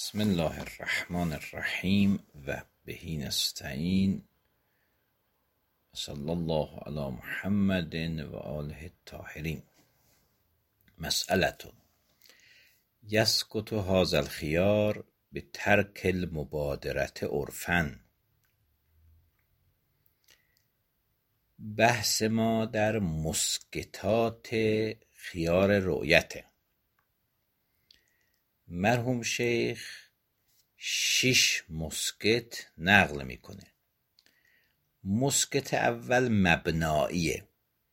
بسم الله الرحمن الرحیم و بهی نستعین. صلی الله علی محمد و آله الطاهرین. مسئله: یسقط هذا الخیار به ترک المبادرة عرفاً. بحث ما در مسکتات خیار رؤیته. مرحوم شیخ 6 مسکت نقل میکنه. مسکت اول مبناییه.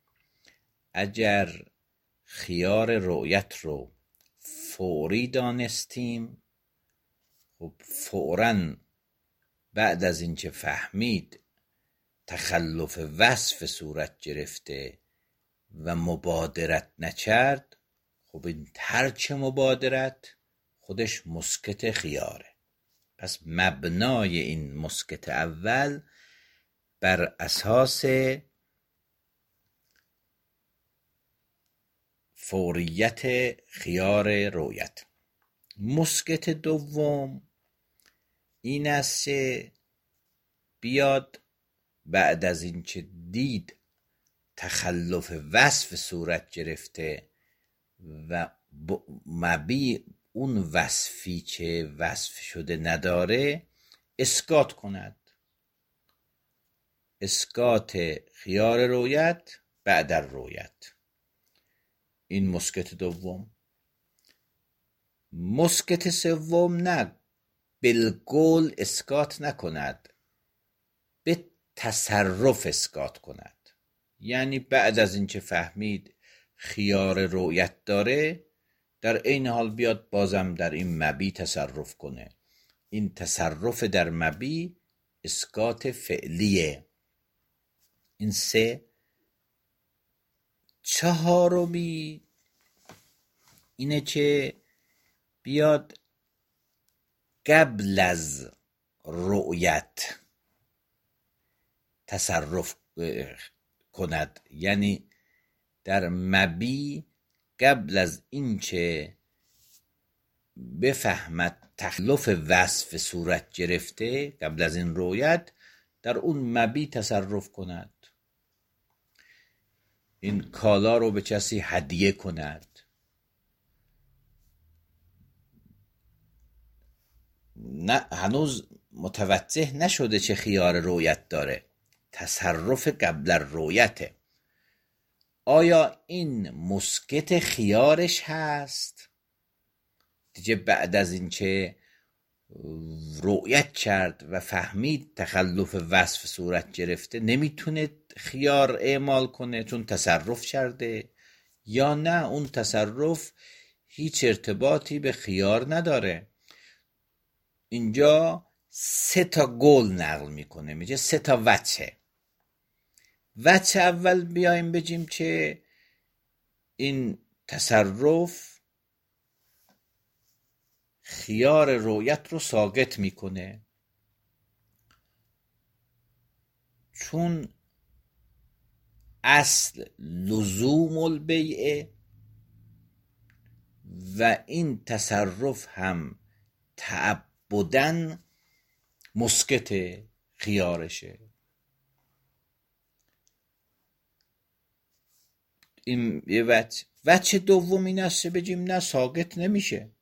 اگر خیار رؤیت رو فوری دانستیم، خب فوراً بعد از اینکه فهمید تخلف وصف صورت گرفته و مبادرت نکرد، خب این ترک مبادرت خودش مسکت خیاره. پس مبنای این مسکت اول بر اساس فوریت خیار رؤیت. مسکت دوم این است که بیاد بعد از اینکه دید تخلف وصف صورت گرفته و مبی اون وصفی که وصف شده نداره اسقاط کند. اسقاط خیار رؤیت بعد از رؤیت. این مسکت دوم. مسکت سوم نه، بالقول اسقاط نکند، به تصرف اسقاط کند. یعنی بعد از اینکه فهمید خیار رؤیت داره، در این حال بیاد بازم در این مبی تصرف کنه. این تصرف در مبی اسقاط فعلیه. این 3. چهارمی اینه که بیاد قبل از رؤیت تصرف کند. یعنی در مبی قبل از اینکه بفهمد تخلف وصف صورت گرفته، قبل از این رؤیت در اون مبی تصرف کند. این کالا رو به کسی هدیه کند. نه، هنوز متوجه نشده چه خیار رؤیت داره. تصرف قبل الرؤیته. آیا این مسکت خیارش هست؟ دیگه بعد از اینکه رؤیت کرد و فهمید تخلف وصف صورت گرفته نمیتونه خیار اعمال کنه چون تصرف کرده، یا نه اون تصرف هیچ ارتباطی به خیار نداره؟ اینجا 3 قول نقل میکنه، میگه 3 وجه. وجه اول بیایم بگیم که این تصرف خیار رؤیت رو ساقط میکنه، چون اصل لزوم البیع و این تصرف هم تعبداً مسکت خیارشه. این یه وجه. وجه دوم این است بگیم نه، ساقط نمیشه.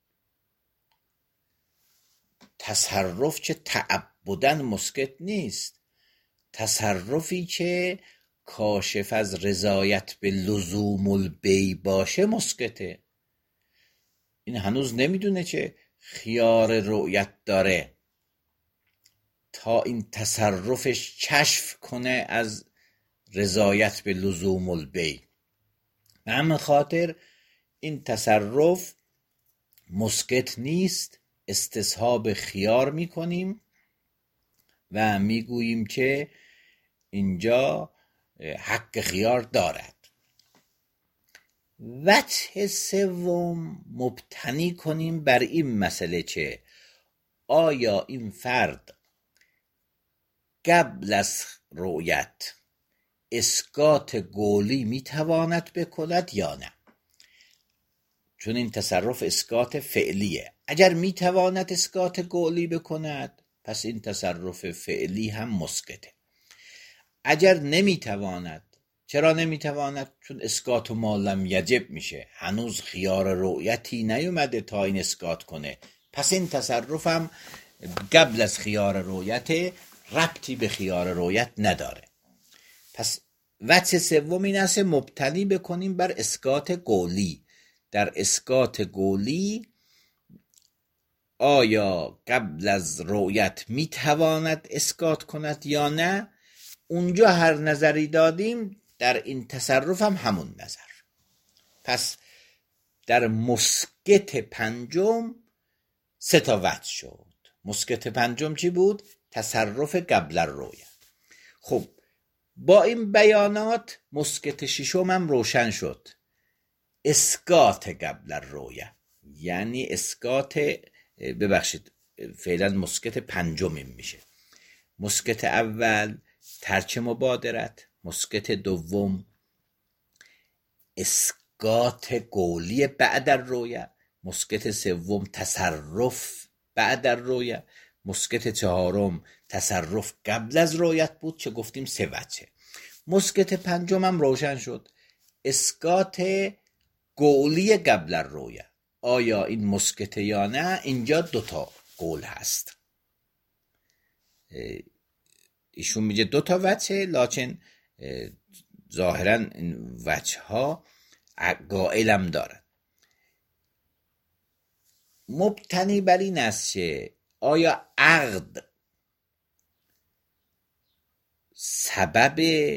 تصرف که تعبداً مسکت نیست، تصرفی که کاشف از رضایت به لزوم البیع باشه مسکته. این هنوز نمیدونه که خیار رؤیت داره تا این تصرفش کشف کنه از رضایت به لزوم البیع. به همین خاطر این تصرف مسکت نیست. استصحاب خیار میکنیم و میگوییم که اینجا حق خیار دارد. وجه سوم مبتنی کنیم بر این مسئله که آیا این فرد قبل از رؤیت اسقاط قولی میتواند بکند یا نه. چون این تصرف اسقاط فعلیه. اگر میتواند اسقاط قولی بکند پس این تصرف فعلی هم مسقطه. اگر نمیتواند، چرا نمیتواند؟ چون اسقاط ما لم یجب میشه، هنوز خیار رؤیتی نیومده تا این اسقاط کنه، پس این تصرف هم قبل از خیار رؤیت، ربطی به خیار رؤیت نداره. پس وجه سوم این است مبتنی بکنیم بر اسقاط قولی. در اسقاط قولی آیا قبل از رؤیت میتواند اسقاط کند یا نه؟ اونجا هر نظری دادیم، در این تصرف هم همون نظر. پس در مسقط پنجم 3 تا وجه شد. مسقط پنجم چی بود؟ تصرف قبل الرؤیت. خب با این بیانات مسقط ششم هم روشن شد، اسقاط قبل الرؤیت، یعنی اسقاط، ببخشید فعلا مسقط پنجمین میشه. مسقط اول ترک مبادرت، مسقط دوم اسقاط قولی بعد الرؤیت، مسقط سوم تصرف بعد الرؤیت، مسقط چهارم تصرف قبل از رؤیت بود که گفتیم 3 وجه. مسقط پنجم هم روشن شد، اسقاط قولی قبل الرؤیت. آیا این مسقطه یا نه؟ اینجا 2 تا قول هست. ایشون میگه 2 تا وجه، لکن ظاهرا این وجه ها قائلم دارن. مبتنی بر این است که آیا عقد سبب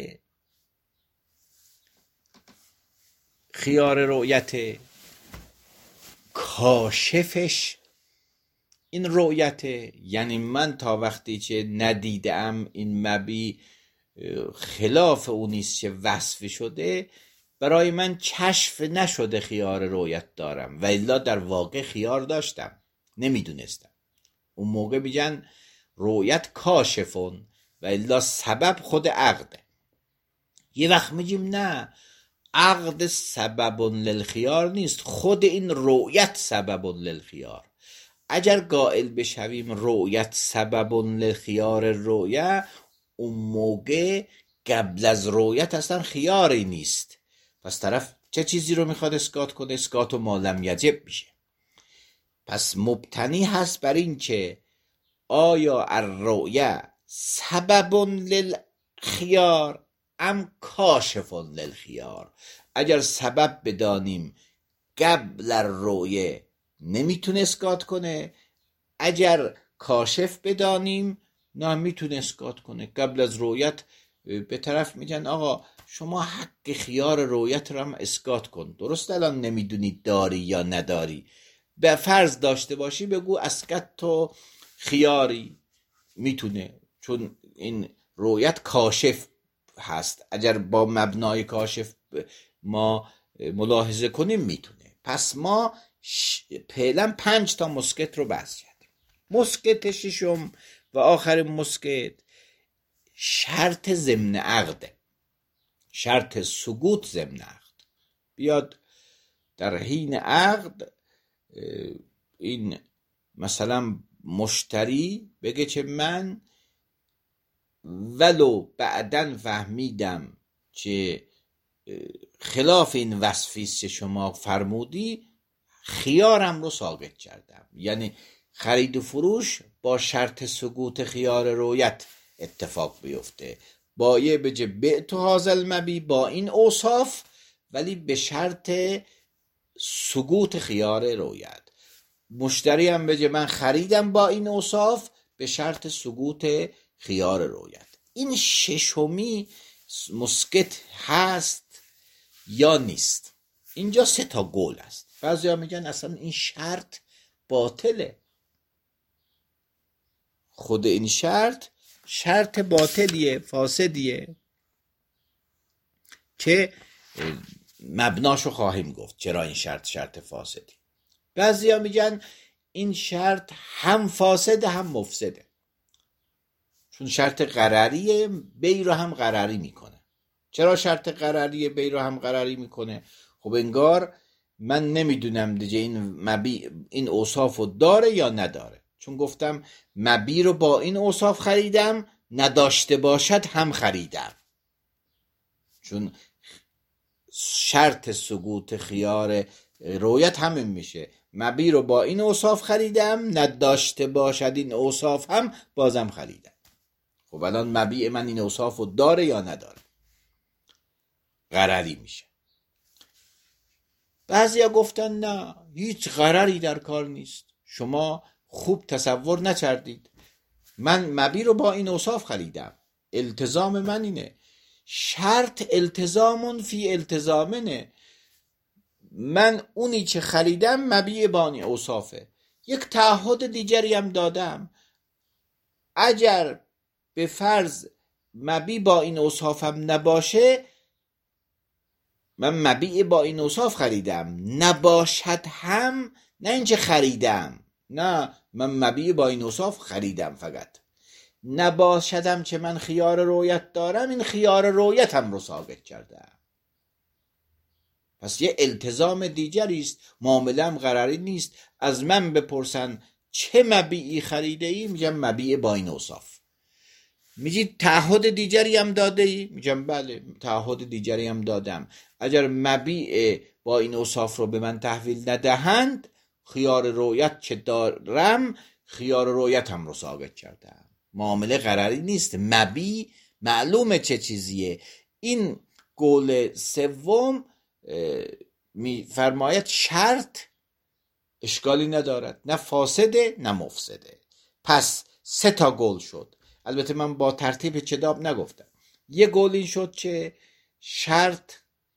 خیار رؤیت، کاشفش این رؤیته، یعنی من تا وقتی که ندیدم این مبی خلاف اونیست که وصف شده، برای من کشف نشده خیار رؤیت دارم، و الا در واقع خیار داشتم نمیدونستم. اون موقع میگن رؤیت کاشفون، و الا سبب خود عقده. یه وقت میگیم نه، عقد سبب للخیار نیست، خود این رؤیت سبب للخیار. اگر قائل بشویم رؤیت سبب للخیار رؤیت، اون موقع قبل از رؤیت اصلا خیاری نیست. پس طرف چه چیزی رو میخواد اسقاط کنه؟ اسقاط ما لم یجب میشه. پس مبتنی هست بر این که آیا الرؤیت سبب للخیار ام کاشف للخیار. اگر سبب بدانیم قبل الرؤیه نمیتونه اسقاط کنه، اگر کاشف بدانیم نه میتونه اسقاط کنه. قبل از رؤیت به طرف میگن آقا شما حق خیار رؤیت رو هم اسقاط کن، درست الان نمیدونی داری یا نداری، به فرض داشته باشی بگو اسقط تو خیاری، میتونه، چون این رؤیت کاشف هست. اگر با مبنای کاشف ما ملاحظه کنیم میتونه. پس ما فعلا 5 تا مسقط رو بحث کردیم. مسقط ششم و آخرین مسقط شرط ضمن عقده، شرط سقوط ضمن عقد. بیاد در حین عقد این مثلا مشتری بگه که من ولو بعدن فهمیدم که خلاف این وصفیست که شما فرمودی، خیارم رو ساقط کردم. یعنی خرید و فروش با شرط سقوط خیار رؤیت اتفاق بیفته، بایع بگه بعت هذا المبی با این اوصاف، ولی به شرط سقوط خیار رؤیت. مشتری هم بگه من خریدم با این اوصاف به شرط سقوط خیار رؤیت. این ششمی مسقط هست یا نیست؟ اینجا 3 تا قول است. بعضی ها میگن اصلا این شرط باطله، خود این شرط باطلیه، فاسدیه، که مبناشو خواهیم گفت چرا این شرط فاسدی. بعضی ها میگن این شرط هم فاسده هم مفسده، چون شرط قرریه، بی رو هم قرری میکنه. چرا شرط قرریه بی رو هم قرری میکنه؟ خب انگار من نمیدونم دیگه این مبی این اوصاف رو داره یا نداره، چون گفتم مبی رو با این اوصاف خریدم، نداشته باشد هم خریدم، چون شرط سقوط خیار رویت همین میشه. مبی رو با این اوصاف خریدم، نداشته باشد این اوصاف هم بازم خریدم. خب الان مبی من این اوصاف رو داره یا نداره؟ غرری میشه. بعضیا گفتن نه، هیچ غرری در کار نیست، شما خوب تصور نکردید، من مبی رو با این اوصاف خریدم، التزام من اینه، شرط التزامون فی التزامنه، من اونی که خریدم مبی با این اوصافه، یک تعهد دیگری هم دادم، اگر به فرض مبی با این اوصافم نباشه، من مبیع با این اوصاف خریدم، نباشد هم، نه اینکه خریدم، نه، من مبیع با این اوصاف خریدم، فقط نباشدم که من خیار رویت دارم، این خیار رویتم رو ساقط کردم. پس یه التزام دیگری است، معامله‌ام قراری نیست. از من بپرسن چه مبیعی خریده ای، میگم مبیع با این اوصاف. میگی تعهد دیگری هم داده ای؟ میگم بله، تعهد دیگری هم دادم، اگر مبیع با این اوصاف رو به من تحویل ندهند، خیار رویت که دارم، خیار رویت هم رو ساقط کردم. معامله قراری نیست، مبیع معلومه چه چیزیه. این قول سوم میفرماید شرط اشکالی ندارد، نه فاسده نه مفسده. پس 3 تا قول شد. البته من با ترتیب کتاب نگفتم. یه قول این شد که شرط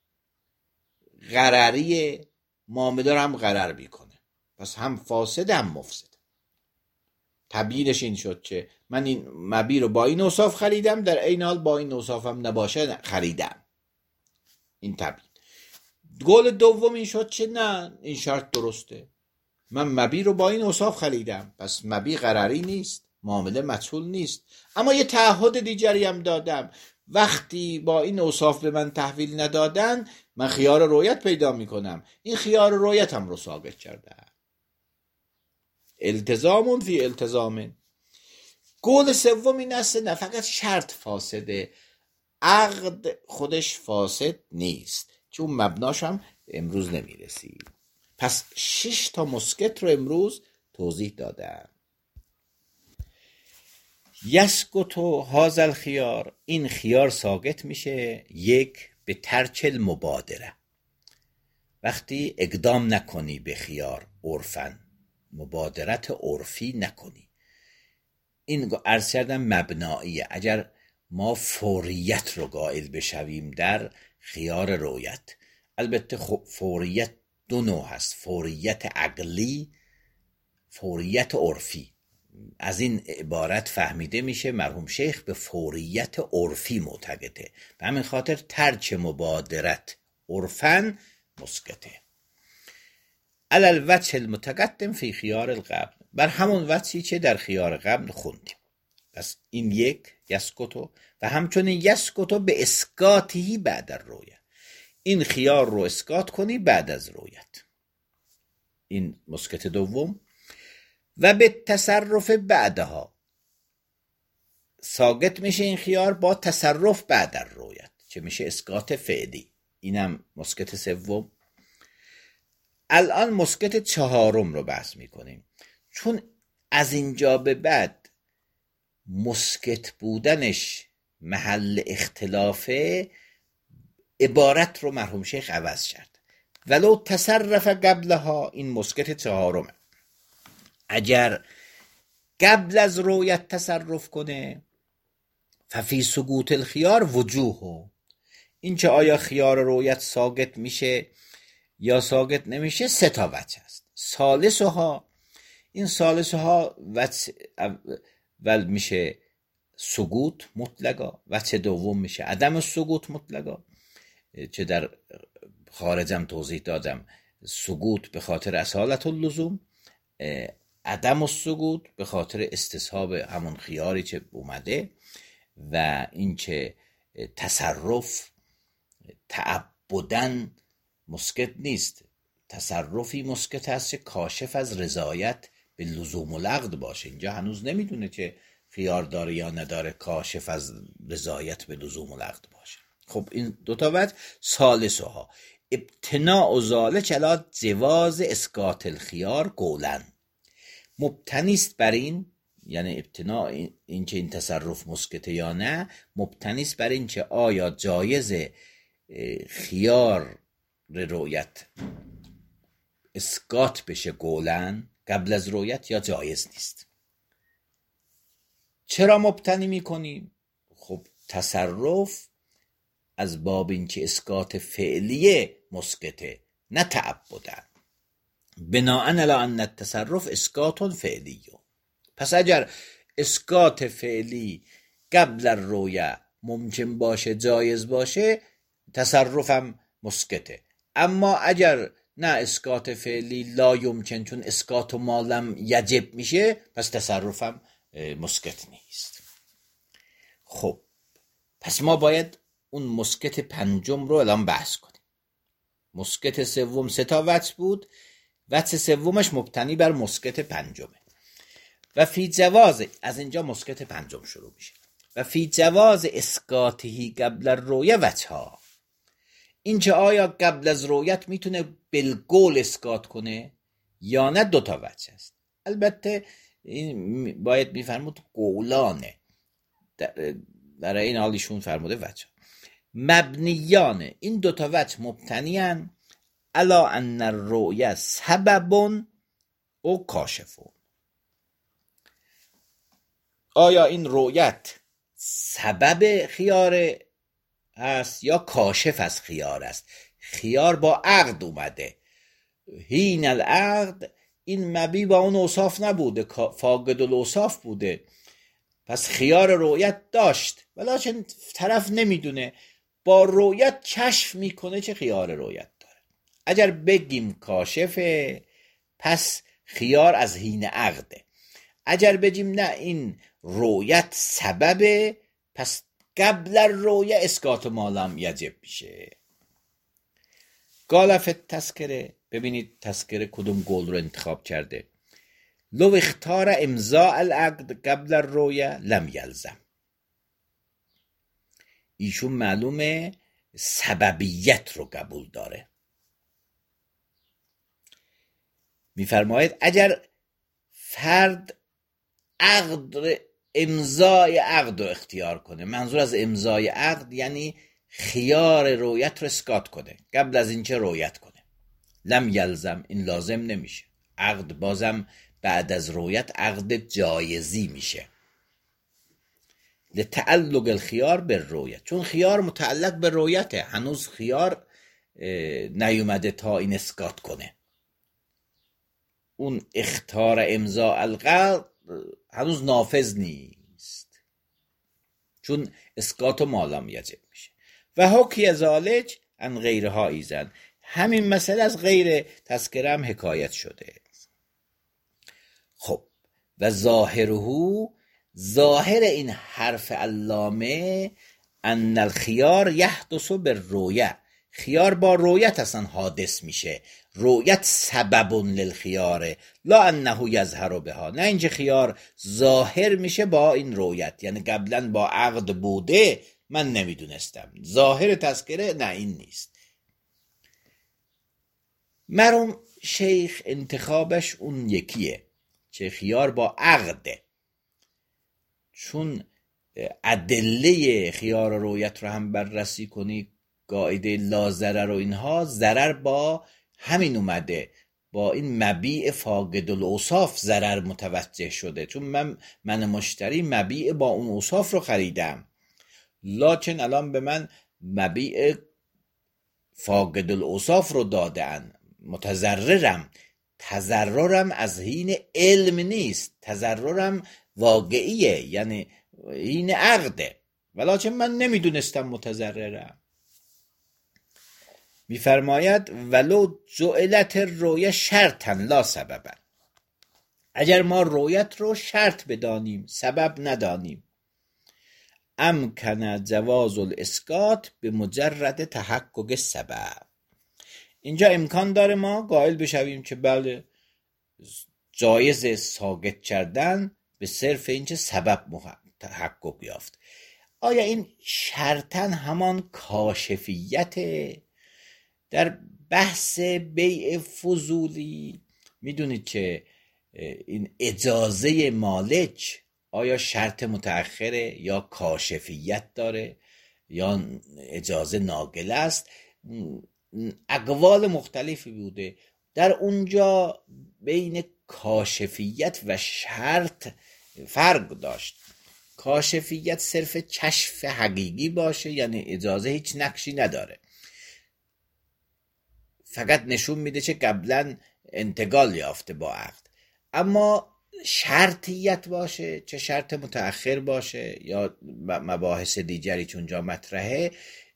غرری معامله رو هم غرر میکنه، پس هم فاسد هم مفسد. تبیینش این شد که من این مبی رو با این اوصاف خریدم، در عین حال با این اوصافم نباشه خریدم. این تبیین. قول دوم این شد که نه، این شرط درسته، من مبی رو با این اوصاف خریدم، پس مبی غرری نیست، معامله مجهول نیست، اما یه تعهد دیگری هم دادم، وقتی با این اوصاف به من تحویل ندادن، من خیار رویت پیدا میکنم، این خیار رویت هم رو ساقط کردم. التزامون فی التزامن. قول سوم این است نه فقط شرط فاسده، عقد خودش فاسد نیست، چون مبناش هم امروز نمیرسید. پس 6 تا مسکت رو امروز توضیح دادم. یسکتو هذا الخیار، این خیار ساقط میشه 1 به ترک المبادره، وقتی اقدام نکنی به خیار عرفاً، مبادرت عرفی نکنی. این عرض کردم مبناییه. اگر ما فوریت رو قائل بشویم در خیار رویت، البته فوریت 2 نوع هست، فوریت عقلی، فوریت عرفی. از این عبارت فهمیده میشه مرحوم شیخ به فوریت عرفی معتقده، به همین خاطر ترک مبادرت عرفاً مسکته. علی الوجه المتقدم فی خیار القبل، بر همون وجهی که در خیار قبل خوندیم. پس این 1 یسکتو، و همچنین یسکتو به اسکاتی بعد الرؤیه، این خیار رو اسکات کنی بعد از رؤیت. این مسکت دوم. و به تصرف بعدها، ساقط میشه این خیار با تصرف بعد الرؤیت که میشه اسکات فعلی. اینم مسکت سوم. الان مسکت 4 رو بحث میکنیم، چون از اینجا به بعد مسکت بودنش محل اختلافه، عبارت رو مرحوم شیخ عوض کرد. ولو تصرف قبلها، این مسکت 4. اگر قبل از رؤیت تصرف کنه، ففی سقوط الخیار وجوه، این که آیا خیار رؤیت ساقط میشه یا ساقط نمیشه 3 تا وجه است. ثالثها، این ثالثها وجه اول میشه سقوط مطلقا، وجه دوم میشه عدم سقوط مطلقا، چه در خارجم توضیح دادم، سقوط به خاطر اصالت اللزوم، عدم السقوط به خاطر استصحاب همون خیاری که اومده، و این که تصرف تعبدن مسکت نیست، تصرفی مسکت است که کاشف از رضایت به لزوم العقد باشه. اینجا هنوز نمیدونه که خیار داره یا نداره، کاشف از رضایت به لزوم العقد باشه. خب این دوتا وجه. ثالثها ابتناء ذلک علی جواز اسقاط الخیار قولا، مبتنی است بر این، یعنی ابتناء این که این تصرف مسکته یا نه، مبتنی است بر این که آیا جایز خیار رؤیت اسقاط بشه قولا قبل از رؤیت یا جایز نیست. چرا مبتنی میکنیم؟ خب تصرف از باب این که اسقاط فعلیه مسکته، نه تعبدن. بناءً علی ان التصرف اسقاط فعلی. پس اگر اسقاط فعلی قبل الرؤیه ممکن باشه، جایز باشه، تصرفم مسکته. اما اگر نه اسقاط فعلی لا یمکن، چون اسقاط ما لم یجب میشه، پس تصرفم مسکت نیست. خب پس ما باید اون مسکت پنجم رو الان بحث کنیم. مسکت سوم 3 تا وجه بود، وجه سومش مبتنی بر مسکت پنجمه. و فی جواز، از اینجا مسکت پنجم شروع میشه. و فی جواز اسقاطه قبل الرؤیه وجه‌ها، این که آیا قبل از رؤیت میتونه بالقول اسقاط کنه یا نه، 2 تا وجه است. البته این باید میفرمود قولانه، در این حال ایشون فرموده وجه مبنیان. این 2 تا وجه مبتنیان علی ان الرؤیه سبب او کاشف. آیا این رؤیت سبب خیار است یا کاشف از خیار است؟ خیار با عقد اومده، حین العقد این مبی با اون اوصاف نبوده، فاقد الاوصاف بوده، پس خیار رؤیت داشت، ولیکن طرف نمیدونه، با رؤیت کشف میکنه که خیار رؤیت داره. اگر بگیم کاشفه، پس خیار از حین عقده. اگر بگیم نه این رؤیت سببه، پس قبل الرؤیه اسقاط ما لم یجب میشه. قال فی التذکره، ببینید تذکره کدوم قول رو انتخاب کرده. لو اختار امضاء العقد قبل الرؤیه لم یلزم. ایشون معلومه سببیت رو قبول داره. میفرماید اگر فرد عقد، امضای عقد رو اختیار کنه، منظور از امضای عقد یعنی خیار رؤیت رو اسقاط کنه قبل از اینکه رؤیت کنه، لم یلزم، این لازم نمیشه. عقد بازم بعد از رؤیت عقد جایزی میشه، لتعلق الخیار به رؤیت، چون خیار متعلق به رؤیته، هنوز خیار نیومده تا این اسقاط کنه. اون اختار امضاء العقد هنوز نافذ نیست، چون اسقاط ما لم یجب میشه. و حکی ذالک عن غیرها ایزن، همین مسئله از غیر تذکره هم حکایت شده. خب و ظاهره، ظاهر این حرف علامه، ان الخیار یحدث بالرؤیه، خیار با رؤیت اصلا حادث میشه، رؤیت سبب للخیاره لا انه یظهر بها، نه اینکه خیار ظاهر میشه با این رؤیت، یعنی قبلا با عقد بوده من نمیدونستم. ظاهر تذکره نه این نیست. مرحوم شیخ انتخابش اون یکیه که خیار با عقده، چون ادله خیار رؤیت رو هم بررسی کنی، قاعده لا ضرر و اینها، ضرر با همین اومده، با این مبیع فاقد الاوصاف ضرر متوجه شده، چون من مشتری مبیع با اون اوصاف رو خریدم، لکن الان به من مبیع فاقد الاوصاف رو دادن، متضررم. تضررم از حین علم نیست، تضررم واقعیه، یعنی حین عقده، ولیکن من نمیدونستم متضررم. میفرماید ولو جعلت الرؤیه شرطا لا سببا، اگر ما رؤیت رو شرط بدانیم، سبب ندانیم، امکن جواز الاسقاط به مجرد تحقق سبب، اینجا امکان داره ما قائل بشویم که بله جایز ساقط کردن به صرف اینکه سبب تحقق یافت. آیا این شرطاً همان کاشفیت؟ در بحث بیع فضولی میدونید که این اجازه مالک آیا شرط متأخره یا کاشفیت داره یا اجازه ناقل است؟ اقوال مختلفی بوده. در اونجا بین کاشفیت و شرط فرق داشت. کاشفیت صرف کشف حقیقی باشه، یعنی اجازه هیچ نقشی نداره، فقط نشون میده که قبلا انتقال یافته با عقد. اما شرطیت باشه، چه شرط متأخر باشه یا مباحث دیگری که اونجا مطرحه،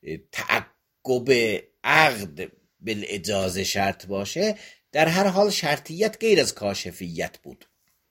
تعقب عقد بالاجازه شرط باشه، در هر حال شرطیت غیر از کاشفیت بود.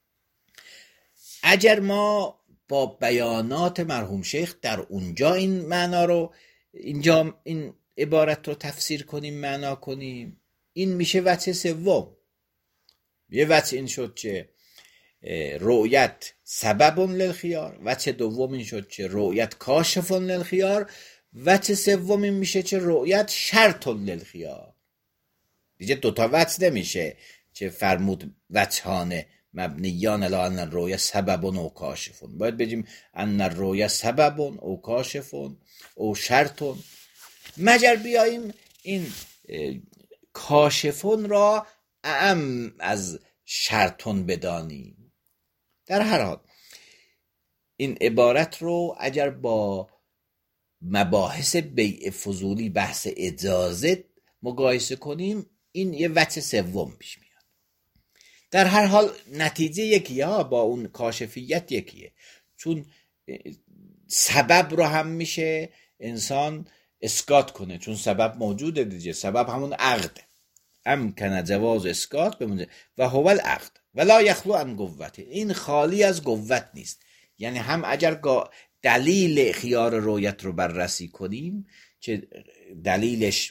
اگر ما با بیانات مرحوم شیخ در اونجا این معنا رو، اینجا این عبارت رو تفسیر کنیم، معنا کنیم، این میشه وجه سوم. یه وجه این شد که رؤیت سبب للخیار، وجه دوم این شد که رؤیت کاشف للخیار، وجه سوم این میشه که رؤیت شرط للخیار. دیگه دوتا وجه نمیشه که فرمود وجهان مبنیان الی ان الرؤیا سبب او کاشف، باید بگیم ان الرؤیا سبب او کاشف او شرط، مگر بیاییم این کاشفون را اعم از شرطون بدانیم. در هر حال این عبارت رو اگر با مباحث بیع فضولی، بحث اجازه مقایسه کنیم، این یه وجه سوم پیش میاد. در هر حال نتیجه یکیه ها، با اون کاشفیت یکیه، چون سبب رو هم میشه انسان اسقاط کنه، چون سبب موجوده دیگه. سبب همون عقد، امکن جواز اسقاط بمونه و هو العقد ولا یخلو عن قوته، این خالی از قوت نیست. یعنی هم اگر دلیل خیار رؤیت رو بررسی کنیم که دلیلش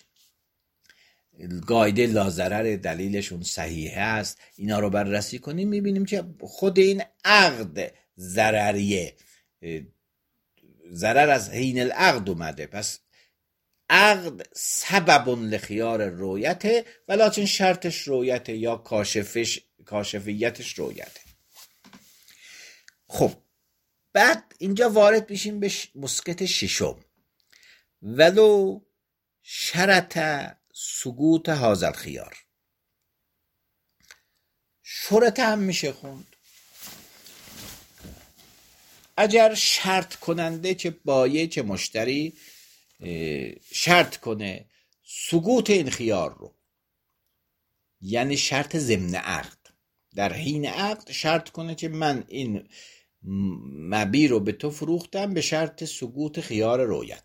قاعده لاضرر، دلیلشون صحیحه است، اینا رو بررسی کنیم، میبینیم که خود این عقد ضرریه، ضرر از حین العقد اومده. پس عقد سبب لخیار رؤیته ولکن شرطش رؤیته یا کاشفیتش رؤیته. خب بعد اینجا وارد بشیم به مسقط ششم، ولو شرط سقوط هذا الخیار. شرط هم میشه خوند. اگر شرط کننده که بایع که مشتری شرط کنه سقوط این خیار رو، یعنی شرط ضمن عقد، در حین عقد شرط کنه که من این مبیع رو به تو فروختم به شرط سقوط خیار رؤیت.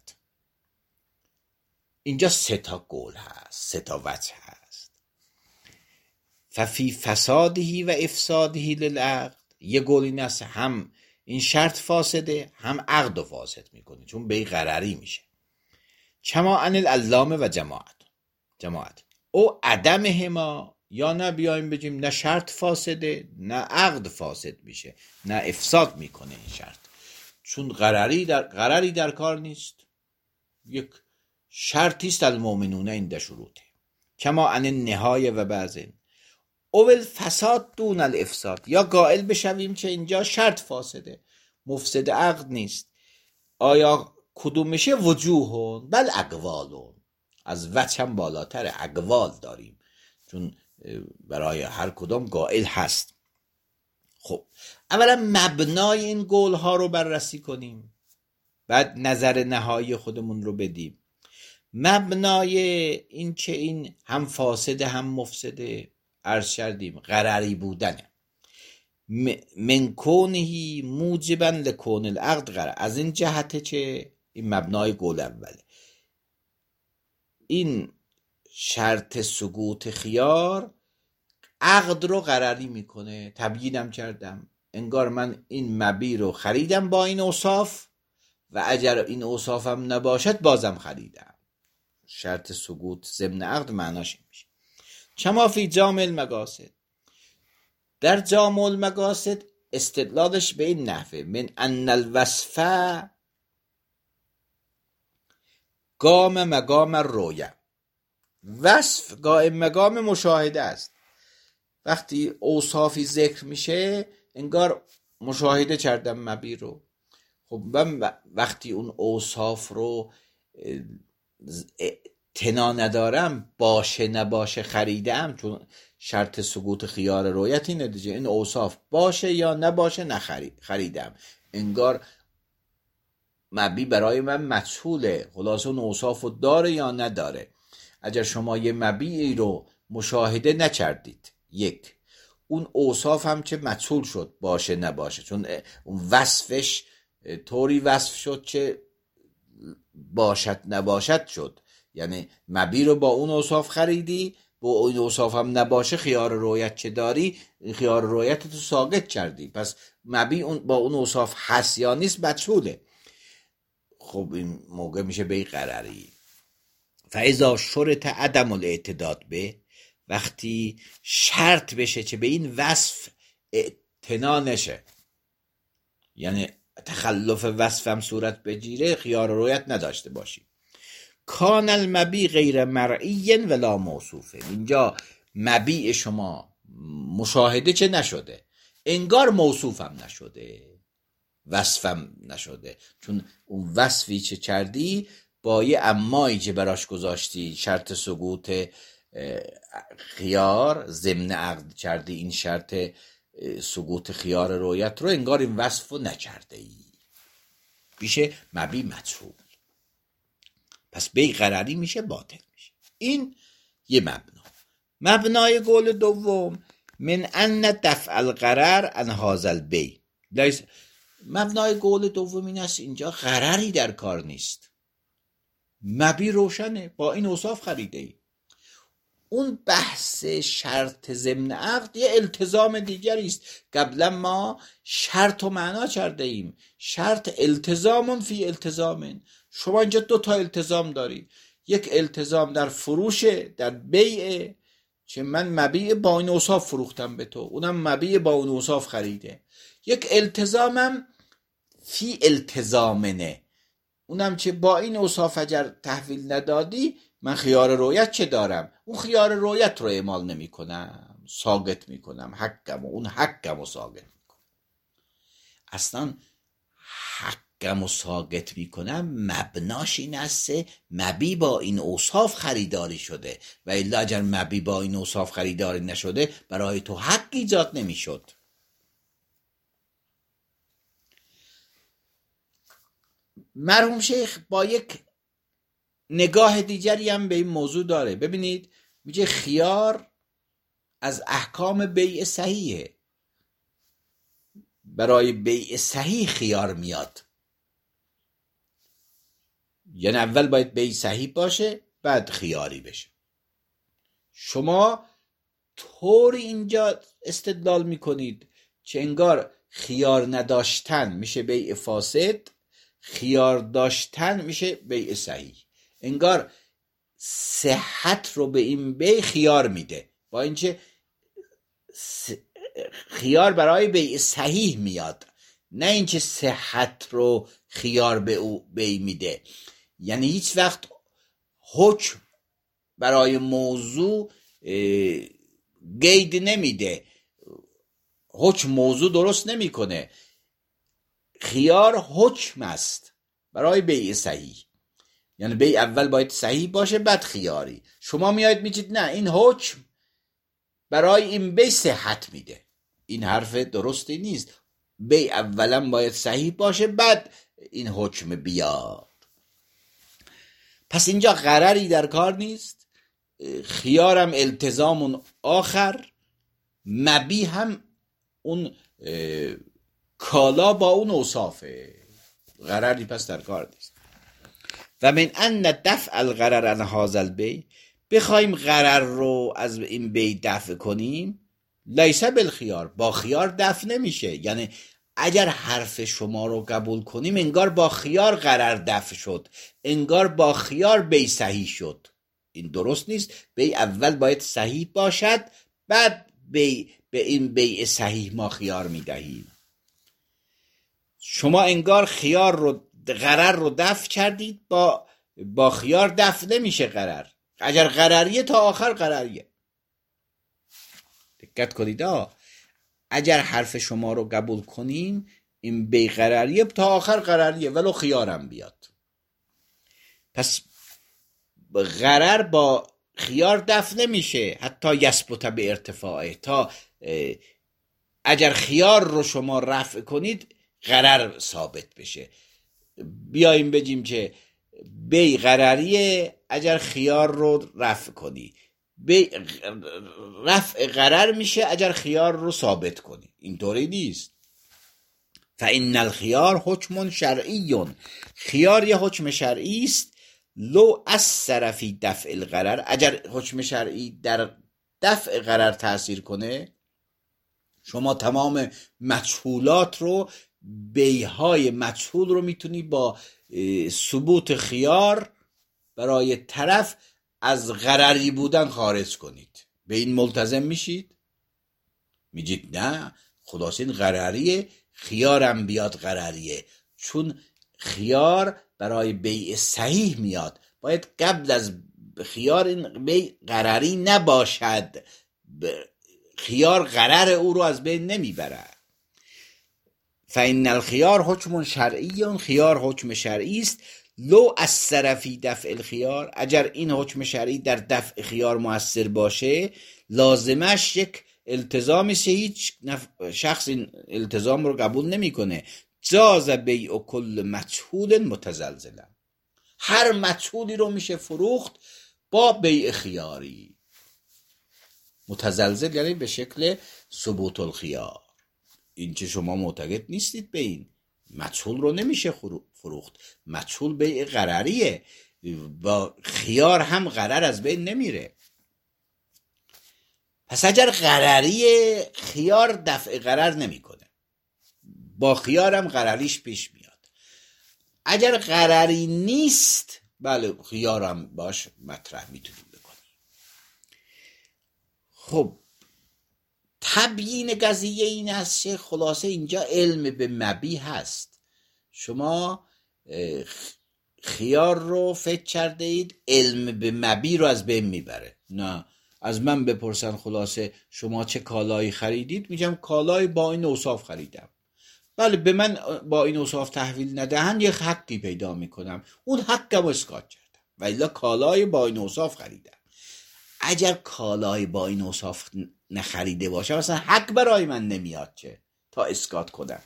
اینجا 3 قول هست، 3 وجه هست. ففی فساده و افساده للعقد، یه قول این است هم این شرط فاسده هم عقد رو فاسد میکنه، چون به غرری میشه. کما ان العلامه و جماعت او عدم هما، یا نه بیایم بگیم نه شرط فاسده نه عقد فاسد میشه، نه افساد میکنه این شرط، چون غرری در کار نیست. یک شرطی است المؤمنون عند شروطه، کما ان النهایه و بعضین او الفساد دون الافساد، یا قائل بشویم که اینجا شرط فاسده، مفسد عقد نیست. آیا کدومشه؟ وجوهون بل اقوالون، از وجه هم بالاتر اقوال داریم، چون برای هر کدام قائل هست. خب اولا مبنای این قول ها رو بررسی کنیم، بعد نظر نهایی خودمون رو بدیم. مبنای این که این هم فاسده هم مفسده، عرض کردیم غرری بودنه. من کونه موجبا لکون العقد غرر، از این جهته که این مبنای قول اوله، این شرط سقوط خیار عقد رو غرری میکنه. تبیینم کردم، انگار من این مبیع رو خریدم با این اوصاف و اگر این اوصافم نباشد بازم خریدم. شرط سقوط ضمن عقد معناش این میشه. کما فی جامع المقاصد، در جامع المقاصد استدلالش به این نحوه من ان الوصف قام مقام الرؤیه، وصف قائم مقام مشاهده است. وقتی اوصافی ذکر میشه انگار مشاهده کردم مبی رو. خب من وقتی اون اوصاف رو اعتنا ندارم، باشه نباشه خریدم، چون شرط سقوط خیار رؤیت اینه دیگه، این اوصاف باشه یا نباشه خریدم، انگار مبی برای من مجهوله، خلاصه اون اوصاف رو داره یا نداره. اگر شما یه مبیعی رو مشاهده نکردید، یک، اون اوصاف هم که مجهول شد باشه نباشه، چون اون وصفش طوری وصف شد که باشد نباشد شد، یعنی مبی رو با اون اوصاف خریدی، با اون اوصاف هم نباشه خیار رؤیت که داری، خیار رؤیت تو ساقط کردی، پس مبی با اون اوصاف هست یا نیست مجهوله. خب این موقع میشه بی قراری. فاذا شرط عدم الاعتداد به، وقتی شرط بشه که به این وصف اعتنا نشه، یعنی تخلف وصف هم صورت بگیره، خیار رؤیت نداشته باشی. کان المبی غیر مرئی ولا موصوفه، اینجا مبیع شما مشاهده چه نشده، انگار موصوفم نشده، وصفم نشده، چون اون وصفی چه کردی با یه امایی که براش گذاشتی، شرط سقوط خیار ضمن عقد کردی، این شرط سقوط خیار رؤیت رو انگار این وصف رو نکرده ای، میشه مبی مجهول، پس بی قراری میشه باطل میشه. این یه مبنای قول دوم من ان دفع الغرر عن هذا البیع، مبنای قول دوم این است اینجا غرری در کار نیست، مبی روشنه، با این اوصاف خریده ای. اون بحث شرط ضمن عقد یه التزام دیگری است. قبلا ما شرط و معنا کرده ایم، شرط التزامون فی التزامن. شما اینجا 2 تا التزام داری، یک التزام در فروش، در بیع، که من مبیع با این اوصاف فروختم به تو، اونم مبیع با اون اوصاف خریده. یک التزامم فی التزامنه، اونم که با این اوصاف اگر تحویل ندادی من خیار رؤیت چه دارم، اون خیار رؤیت رو اعمال نمی کنم، ساقط می کنم حقم، اون حقم رو ساقط می کنم. اصلا حقم رو ساقط می کنم مبناش این است مبی با این اوصاف خریداری شده، و الا اگر مبی با این اوصاف خریداری نشده برای تو حق ایجاد نمی شد. مرحوم شیخ با یک نگاه دیگری هم به این موضوع داره. ببینید میگه خیار از احکام بیع صحیحه، برای بیع صحیح خیار میاد، یعنی اول باید بیع صحیح باشه بعد خیاری بشه. شما طوری اینجا استدلال میکنید که انگار خیار نداشتن میشه بیع فاسد، خیار داشتن میشه بیع صحیح، انگار صحت رو به این بیع خیار میده، با اینکه خیار برای بیع صحیح میاد، نه اینکه صحت رو خیار به او بیع میده. یعنی هیچ وقت حکم برای موضوع قید نمیده، حکم موضوع درست نمیکنه، خیار حکم است برای بیع صحیح، یعنی بیع اول باید صحیح باشه بعد خیاری. شما میایید میگید نه این حکم برای این بیع صحت میده، این حرف درستی نیست، بیع اولا باید صحیح باشه بعد این حکم بیاد. پس اینجا غرری در کار نیست، خیارم التزام آخر، مبی هم اون کالا با اون اوصافه، غرری پس در کار نیست. و من ان دفع الغرر عن هذا البیع، بخوایم غرر رو از این بیع دفع کنیم، لیس بالخیار، با خیار دفع نمیشه، یعنی اگر حرف شما رو قبول کنیم انگار با خیار قرار دفع شد، انگار با خیار بی صحیح شد. این درست نیست. بی اول باید صحیح باشد، بعد به این بیع صحیح ما خیار میدهیم. شما انگار خیار رو قرار رو دفع کردید، با خیار دفع نمیشه قرار. اگر قراریه تا آخر قراریه. دقت کنید اگر حرف شما رو قبول کنیم این بی قراریه تا آخر قراریه، ولو خیارم بیاد. پس قرار با خیار دفع نمیشه حتی یثبت به ارتفاعه. تا اگر خیار رو شما رفع کنید قرار ثابت بشه. بیاییم بگیم که بی قراریه اگر خیار رو رفع کنی، رفع قرار میشه اگر خیار رو ثابت کنی. اینطوری نیست. فإن الخیار حکم شرعی، خیار یه حکم شرعی است. لو اثر فی دفع القرار، اگر حکم شرعی در دفع قرار تأثیر کنه، شما تمام مجهولات رو، بیهای مجهول رو میتونی با ثبوت خیار برای طرف از قراری بودن خارج کنید. به این ملتزم میشید؟ میگید نه خلاص این قراریه، خیارم بیاد قراریه. چون خیار برای بیع صحیح میاد، باید قبل از خیار این بیع قراری نباشد. خیار قرار او رو از بین نمیبره. فإن الخیار حکم شرعی، خیار حکم شرعی است. لو اثر فی دفع الخیار، اگر این حکم شرعی در دفع خیار مؤثر باشه، لازمش یک التزامی است. هیچ شخص این التزام رو قبول نمیکنه. جاز بیع کل مجهول متزلزلا، هر مجهولی رو میشه فروخت با بیع خیاری. متزلزل یعنی به شکل ثبوت الخیار. این که شما معتقد نیستید به این مجهول رو نمیشه فروخت. مجهول بیع قراریه، با خیار هم قرار از بین نمیره. پس اگر قراریه خیار دفع قرار نمیکنه، با خیار هم قراریش پیش میاد. اگر قراری نیست، بله خیار هم باش مطرح میتونیم بکنیم. خب تبیین قضیه این است که خلاصه اینجا علم به مبی هست. شما خیار رو فکر کرده اید علم به مبی رو از بین میبره. نه، از من بپرسن خلاصه شما چه کالایی خریدید، میگم کالای با این اوصاف خریدم. بله به من با این اوصاف تحویل ندهن یک حقی پیدا میکنم، اون حقم اسقاط کردم، ولی کالای با این اوصاف خریدم. اگر کالای با این اوصاف نخریده باشه مثلا حق برای من نمیاد که تا اسقاط کنم.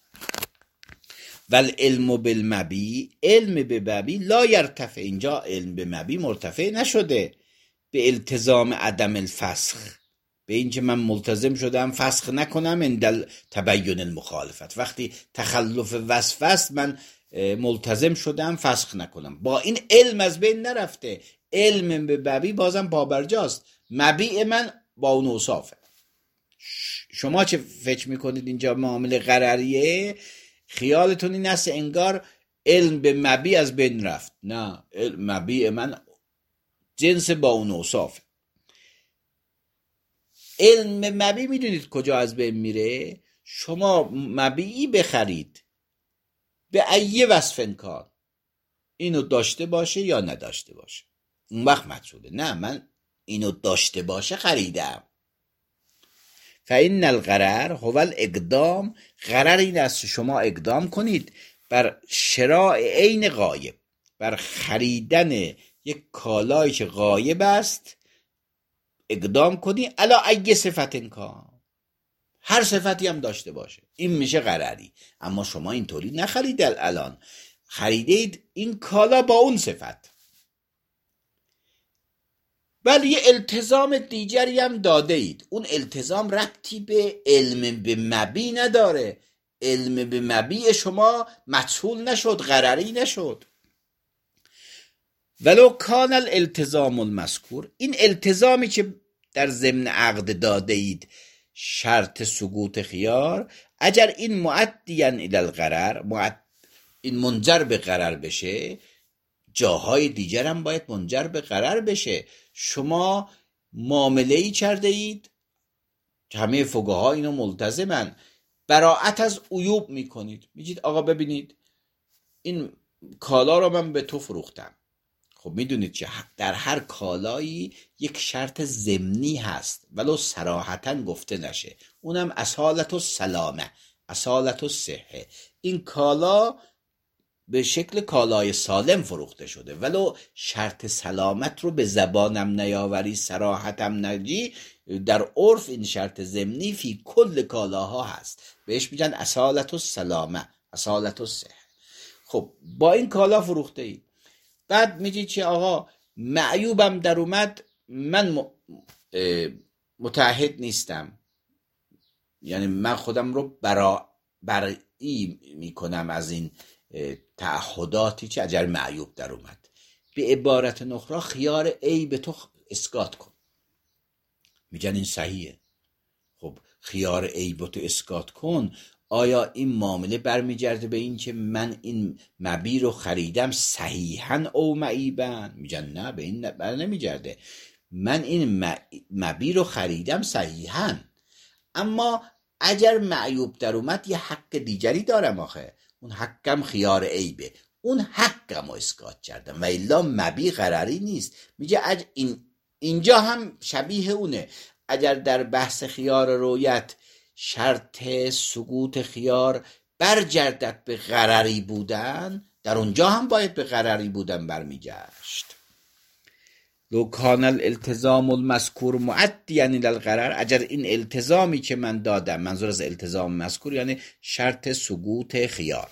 ول علم بالمبی، علم به مبی لا یرتفع، اینجا علم به مبی مرتفع نشده به التزام عدم الفسخ، به اینکه من ملتزم شدم فسخ نکنم اندل تبین المخالفت. وقتی تخلف وصف است من ملتزم شدم فسخ نکنم. با این علم از بین نرفته. علم به مبی بازم پابرجاست. مبیع من با اون اوصافه. شما چه فکر میکنید اینجا معامله قراریه؟ خیالتون این است انگار علم به مبی از بین رفت. نه، مبیع من جنس با اون اوصافه. علم مبی میدونید کجا از بین میره؟ شما مبیعی بخرید به ای وصف کان، اینو داشته باشه یا نداشته باشه، اون وقت مجهوله. نه من اینو داشته باشه خریدم. فإن الغرر هو الاقدام، غرر این است شما اقدام کنید بر شراء عین غایب، بر خریدن یک کالایی که غایب است اقدام کنی الا ای صفت کان، هر صفتی هم داشته باشه، این میشه غرری. اما شما اینطوری نخرید، الان خریدید این کالا با اون صفت، ولی یه التزام دیگری هم داده اید. اون التزام ربطی به علم به مبی نداره. علم به مبی شما مجهول نشد، غرری نشد. ولو کان الالتزام المذکور، این التزامی که در ضمن عقد داده اید شرط سقوط خیار، اگر این معدیاً الی الغرر، این منجر به غرر بشه، جاهای دیگر هم باید منجر به غرر بشه. شما معامله‌ای کرده اید، همه فقها اینو ملتزمن، براءت از عیوب میکنید، میگید آقا ببینید این کالا رو من به تو فروختم. خب میدونید که در هر کالایی یک شرط ضمنی هست ولو صراحتاً گفته نشه، اونم اصالت السلامه، اصالت الصحه. این کالا به شکل کالای سالم فروخته شده، ولو شرط سلامت رو به زبانم نیاوری، صراحتم نگی، در عرف این شرط ضمنی فی کل کالاها هست، بهش میگن اصالت السلامه، اصالت الصحه. خب با این کالا فروخته اید، بعد میگی که آقا معیوبم در اومد، من متعهد نیستم، یعنی من خودم رو برئی میکنم از این تعهداتی که اجر معیوب در اومد. به عبارت نخرا خیار عیب تو اسقاط کن. میگن این صحیحه. خب خیار عیب تو اسقاط کن، آیا این معامله برمیگرده به این که من این مبیع رو خریدم صحیحاً او معیباً؟ میگن نه، به این بر نمیگرده. من این مبیع رو خریدم صحیحاً، اما اگر معیوب در اومد یه حق دیگری دارم آخه، اون حقم خیار عیبه، اون حقم رو اسقاط کردم و الا مبیع غرری نیست. میگه اینجا هم شبیه اونه. اگر در بحث خیار رویت شرط سقوط خیار برگردد به غرری بودن، در اونجا هم باید به غرری بودن برمیگشت. لو کان الالتزام المذکور معدیا الی الغرر، اگر این التزامی که من دادم، منظور از التزام مذکور یعنی شرط سقوط خیار،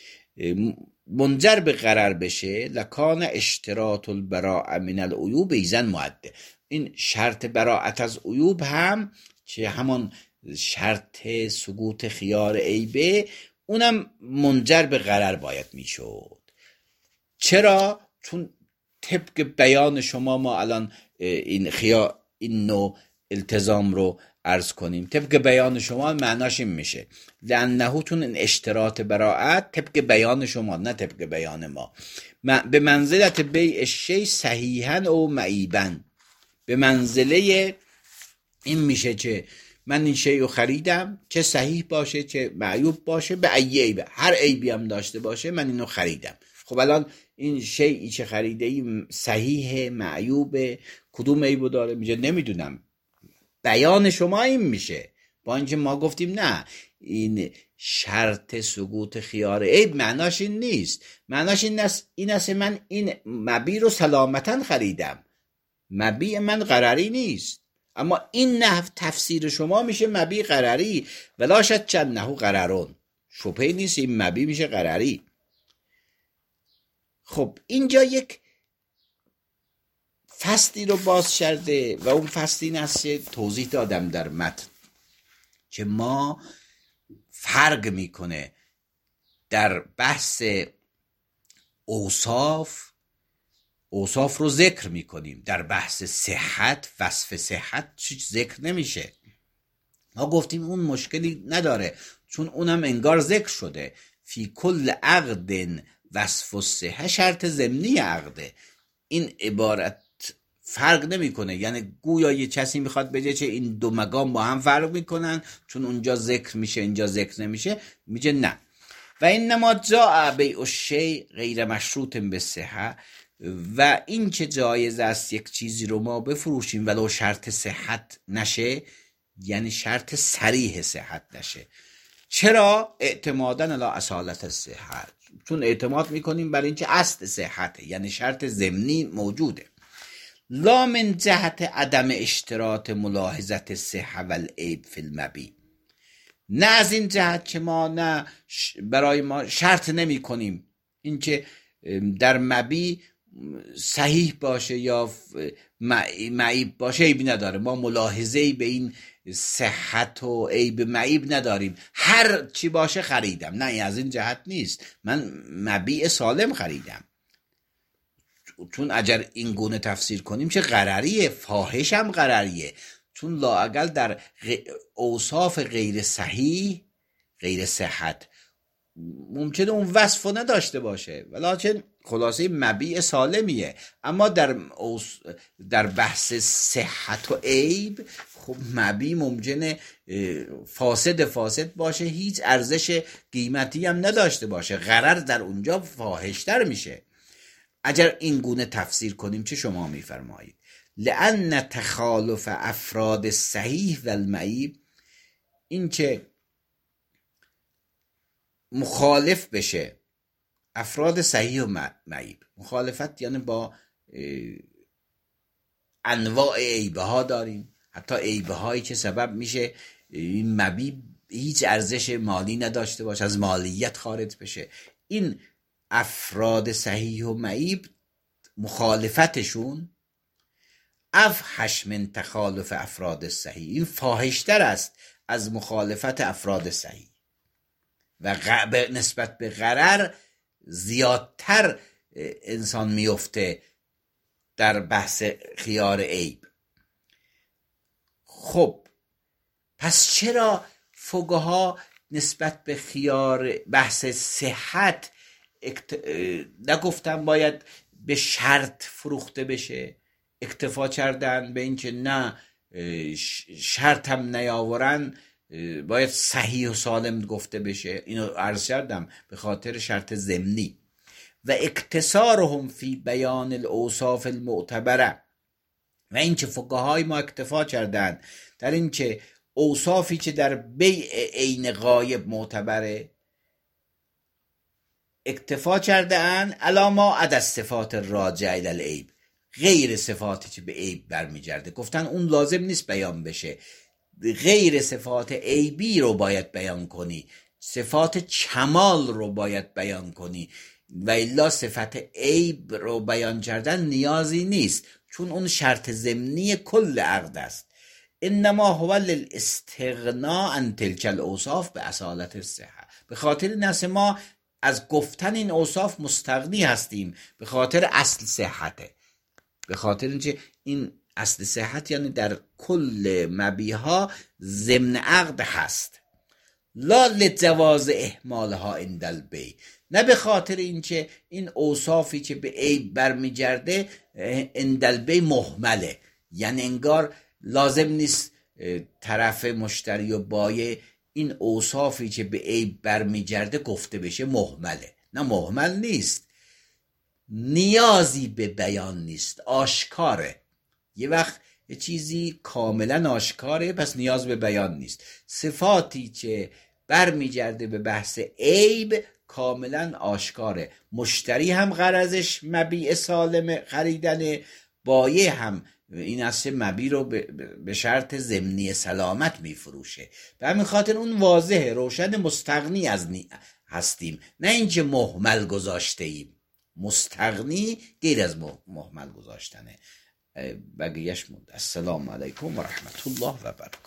منجر به غرر بشه، لکان اشتراط البراء من العیوب ایزن معده. این شرط براءت از عیوب هم که همان شرط سقوط خیار عیبه، اونم منجر به غرر باید میشد. چرا؟ چون طبق بیان شما ما الان این نوع التزام رو عرض کنیم، طبق بیان شما معناش این میشه لانه، چون این اشتراط براءت طبق بیان شما نه طبق بیان ما، به منزلت بیع الشیء صحیحاً او معیباً، به منزله این میشه که من این شیء رو خریدم، چه صحیح باشه چه معیوب باشه، به ای عیب، هر عیبی هم داشته باشه من اینو خریدم. خب الان این شیئی که خریده ای صحیح معیوب، کدوم عیبو داره؟ میگه نمیدونم، بیان شما این میشه، با اینکه ما گفتیم نه، این شرط سقوط خیار عیب معناش این نیست، معناش این است من این مبیع رو سلامتا خریدم، مبیع من غرری نیست. اما این نحو تفسیر شما میشه مبیع غرری، ولا شد چند نحو غررون، شبهه نیست این مبیع میشه غرری. خب اینجا یک فصلی رو باز کرده و اون فصلی این است که توضیح دادم در متن که ما فرق میکنه در بحث اوصاف رو ذکر میکنیم، در بحث صحت وصف صحت چیز ذکر نمیشه. ما گفتیم اون مشکلی نداره چون اونم انگار ذکر شده، فی کل عقد وصف الصحه شرط ضمنی عقده. این عبارت فرق نمیکنه، یعنی گویا یه کسی میخواد بگه که این دو مقام با هم فرق میکنن چون اونجا ذکر میشه اینجا ذکر نمیشه. میگه نه، و انما جاء بیع الشیء غیر مشروط بالصحه، و این که جایز است یک چیزی رو ما بفروشیم ولو شرط صحت نشه، یعنی شرط صریح صحت نشه. چرا؟ اعتمادا علی اصالت الصحت، چون اعتماد میکنیم برای اینکه اصل صحته، یعنی شرط ضمنی موجوده. لا من جهت عدم اشتراط ملاحظت صحه و العیب فی المبیع، نه از این جهت که ما نه برای ما شرط نمی کنیم اینکه در مبیع صحیح باشه یا معیب باشه عیبی نداره، ما ملاحظه‌ای به این صحت و عیب معیب نداریم، هر چی باشه خریدم. نه، از این جهت نیست، من مبیع سالم خریدم. چون اگر این گونه تفسیر کنیم چه غرریه، فاحش هم غرریه، چون لااقل در اوصاف غیر صحیح غیر صحت، ممکنه اون وصف رو نداشته باشه ولیکن خلاصه مبیع سالمیه. اما در بحث صحت و عیب خب مبیع ممکنه فاسد باشه، هیچ ارزش قیمتی هم نداشته باشه، غرر در اونجا فاحشتر میشه. اگر این گونه تفسیر کنیم چه شما میفرمایید؟ لأن تخالف افراد صحیح و المعیب، این که مخالف بشه افراد صحیح و معیب، مخالفت یعنی با انواع عیبه ها داریم، حتی عیبه هایی که سبب میشه این مبیع هیچ ارزش مالی نداشته باشه، از مالیت خارج بشه. این افراد صحیح و معیب مخالفتشون افحش من تخالف افراد صحیح، این فاحشتر است از مخالفت افراد صحیح و نسبت به غرر زیادتر انسان میفته در بحث خیار عیب. خب پس چرا فقها نسبت به خیار بحث صحت نگفتن باید به شرط فروخته بشه، اکتفا کردن به این که نه شرط هم نیاورن باید صحیح و سالم گفته بشه؟ اینو عرض کردم به خاطر شرط ضمنی. و اکتثارهم فی بیان الاوصاف المعتبره، و این که فقهای ما اکتفا کردن در این که اوصافی که در بیع عین غایب معتبره اکتفا کرده ان علی ما عدا صفات راجع الی العیب، غیر صفاتی که به عیب برمیگرده گفتن اون لازم نیست بیان بشه، غیر صفات عیبی رو باید بیان کنی، صفات کمال رو باید بیان کنی، و الا صفت عیب رو بیان کردن نیازی نیست چون اون شرط ضمنی کل عقد است. انما هو للاستغناء عن تلک الاوصاف به اصالت الصحه، به خاطر نس ما از گفتن این اوصاف مستغنی هستیم به خاطر اصل صحته، به خاطر اینکه این اصل صحت یعنی در کل مبیها ضمن عقد هست، لا لجواز اهمالها عند البیع، نه به خاطر اینکه این اوصافی که به عیب برمیگرده عند البیع مهمله، یعنی انگار لازم نیست طرف مشتری و بایع این اوصافی که به عیب برمیگرده گفته بشه مهمله، نه مهمل نیست، نیازی به بیان نیست، آشکاره. یه وقت یه چیزی کاملا آشکاره پس نیاز به بیان نیست. صفاتی که برمیگرده به بحث عیب کاملا آشکاره، مشتری هم غرضش مبیع سالم خریدن، بایع هم این اصل مبیع رو به شرط ضمنی سلامت میفروشه، به همین خاطر اون واضحه روشن مستغنی از هستیم، نه اینکه مهمل گذاشته ایم، مستغنی غیر از مهمل گذاشتنه. بقیهش مونده. السلام علیکم و رحمت الله و برکاته.